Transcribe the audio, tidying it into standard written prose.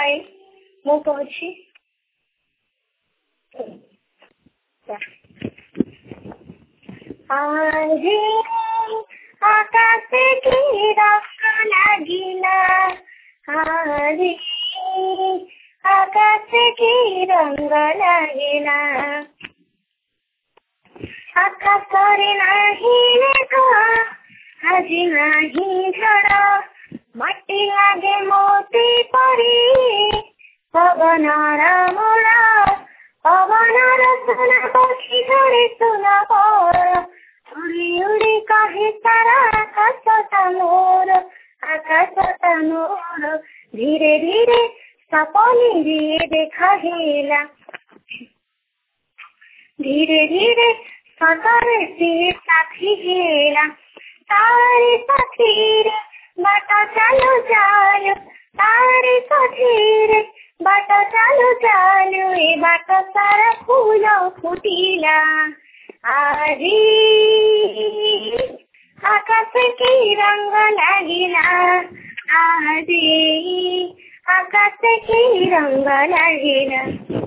गाए ମୁଁ କହୁଛି ଆଜି ଆକାଶ କି ରଙ୍ଗ ଲାଗିଲା ଆଜି ଆକାଶ କି ରଙ୍ଗ ଲାଗିଲା ଆକାଶରେ ନାହିଁ ମେଘ ଆଜି ନାହିଁ ଝଡ଼ ମାଟି ଲାଗେ ମୋତି ପରି ପବନର ମୂଳ ପବନର ସୁନା ପକ୍ଷୀ ଧରି ସୁନା ପର ଉଡ଼ି ଉଡ଼ି କହି ସାରା ଆକାଶଟା ମୋର ଧୀରେ ଧୀରେ ସପନରେ ଦେଖା ହେଲା ଧୀରେ ଧୀରେ ସତରେ ସିଏ ସାଥୀ ହେଲା तारे साथीरे बाटा चालू चालू तारे साथीरे बाटा चालू चालू ए बाटा सारा फूल फुटिला आजी आकाश की रंग लागिला आजी आकाश की रंग लागिला।